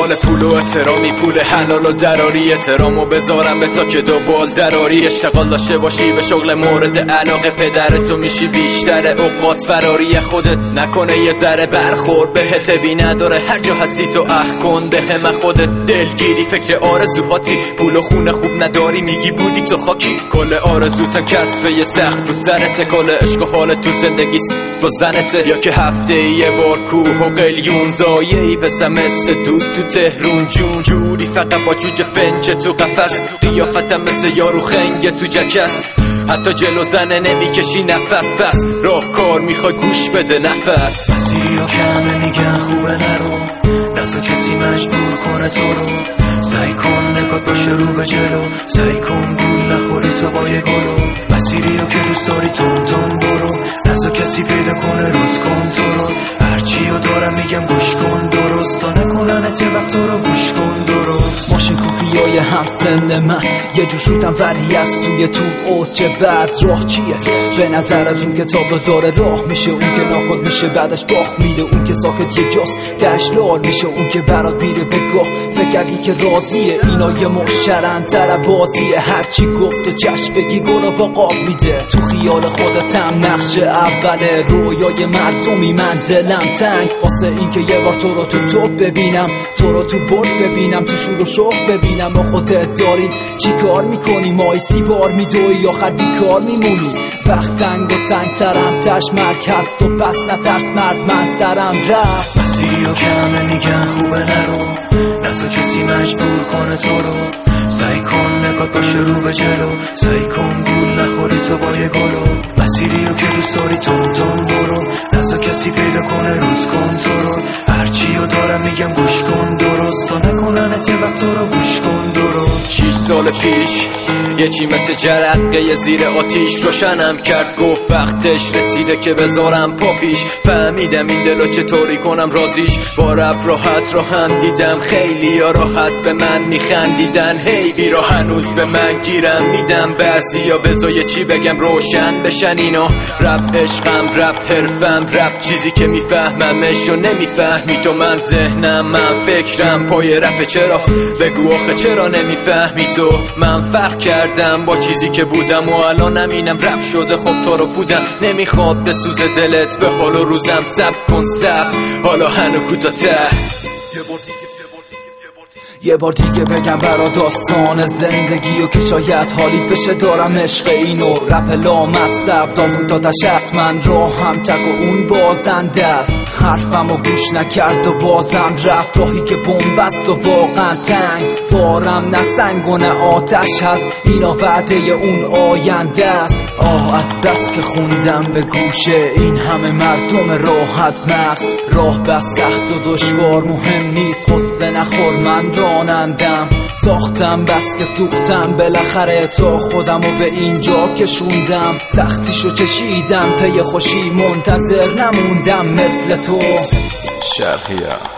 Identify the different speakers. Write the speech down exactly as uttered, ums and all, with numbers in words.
Speaker 1: مال پول و احترامی، پول حلال و دراری، احترامو بذارم به تا که دو بال دراری. اشتغال داشته باشی به شغل مورد علاقه پدرتو میشی بیشتر اوقات فراری خودت. نکنه یه ذره برخورد بهت بی نداره هر جا هستی تو اخ کن به من خودت. دلگیری فکر آرزوهاتی، پول و خونه خوب نداری میگی بودی تو خاکی. کل آرزوتم کسبه یه سخت رو سرته، کل عشق و حال تو زندگی با زنته. یا که هفته یه بار کوه و قلیون زایهی پسم مثل دود تو تهرون جون جوری فقط با جوجه فنچه تو قفس. قیافتم مثل یارو خنگ تو جکس، حتی جلو زنه نمیکشی نفس. پس راه کار میخوای گوش بده نفس.
Speaker 2: مسیری ها کمه میگن خوبه نرو، نزا کسی مجبور کنه تو رو. سعی کن نگات باشه رو به جلو، سعی کن گول نخوری تو با یه گلو. مسیری ها که دوست داری تون تون برو، نزا کسی پیدا کنه روز کن تو رو. هرچی ها دارم میگم گوش کن درست، تا نکنن ته وقت رو گوش کن درست.
Speaker 3: ماشین کوپی های همسن من یه جور شوتم ولی از توی تو اوچه بعد راه چیه؟ به نظرت اون که تابلو داره راه میشه، اون که ناکد میشه بعدش باخت میده، اون که ساکت یه جاست دشلار میشه، اون که برات میره بگاه فکری که راضیه. اینا یه مشترن تر بازیه، هرچی گفت و چشم بگی گلو با قاب میده. تو خیال خودتم نقش اوله رویای مردمی، من دلم تنگ واسه این که یه بار تو رو تو توپ ببینم، تو رو تو برد ببینم، تو شور و شوق ببینم. و خودت داری چی کار میکنی؟ مای سی بار میدوی آخر بیکار میمونی. وقت تنگ و تنگ ترم تش مرک هست و پس نترس مرد من سرم رفت.
Speaker 2: مسیری ها کمه میگن خوبه نرو، نزا کسی مجبور کنه تو رو. سعی کن نگات باشه رو به جلو، سعی کن گول نخوری تو با یه گلو. مسیری ها که دوست داری تون تون برو، نزا کسی پیدا کنه روز کن تو رو. هرچی ها دارم میگم گوش کن درست، تا نکنن ته وقت رو گوش کن درست.
Speaker 1: شیش سال پیش یه چی مثل جرقه یه زیر آتیش روشنم کرد، گفت وقتش رسیده که بذارم پا پیش. فهمیدم این دلو چطوری کنم رازیش، با رب راحت راهم دیدم خیلی یا راحت به من میخندیدن. هی بیرا هنوز به من گیرم میدم، بعضی یا بذار چی بگم روشن بشن اینا. رب عشقم، رب حرفم، رب چیزی که میفهممش و نمیفهمی تو. من ذهنم، من فکرم پای رپ، چرا بگو آخه چرا نمیفهمی تو؟ من فرق کردم با چیزی که بودم و الان نمینم رپ شده. خب تو رو بودم نمیخواد بسوز دلت، به حال و روزم سب کن سب حالا هنو کوتاته.
Speaker 3: یه بار دیگه بگم برا داستان زندگی و که شاید حالی بشه دارم عشق اینو. رپ لامصب داوود آتش است، من راهم تک و اون بازنده است. حرفم و گوش نکرد و بازم رفت، راهی که بنبست و واقعا تنگ. وارم نه سنگ و نه آتش هست، اینا وعده اون آینده است. آه از بس که خوندم به گوشه این همه مردم راحت مغز. راه بس سخت و دشوار مهم نیست، قصه نخور من رانندم. ساختم بس که سوختم بالاخره تا خودم و به اینجا کشوندم. سختیشو چشیدم پی خوشی منتظر نموندم مثل تو.
Speaker 1: شرقیه